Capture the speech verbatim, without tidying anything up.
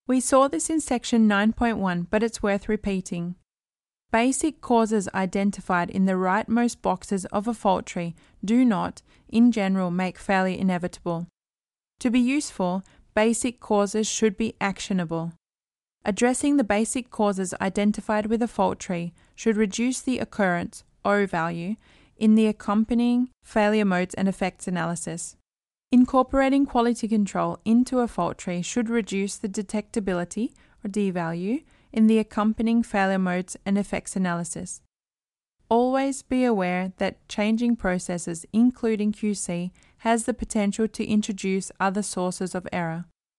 We saw this in section nine point one, but it's worth repeating. Basic causes identified in the rightmost boxes of a fault tree do not, in general, make failure inevitable. To be useful, basic causes should be actionable. Addressing the basic causes identified with a fault tree should reduce the occurrence, O value, in the accompanying failure modes and effects analysis. Incorporating quality control into a fault tree should reduce the detectability, or D value, in the accompanying failure modes and effects analysis. Always be aware that changing processes, including Q C, has the potential to introduce other sources of error.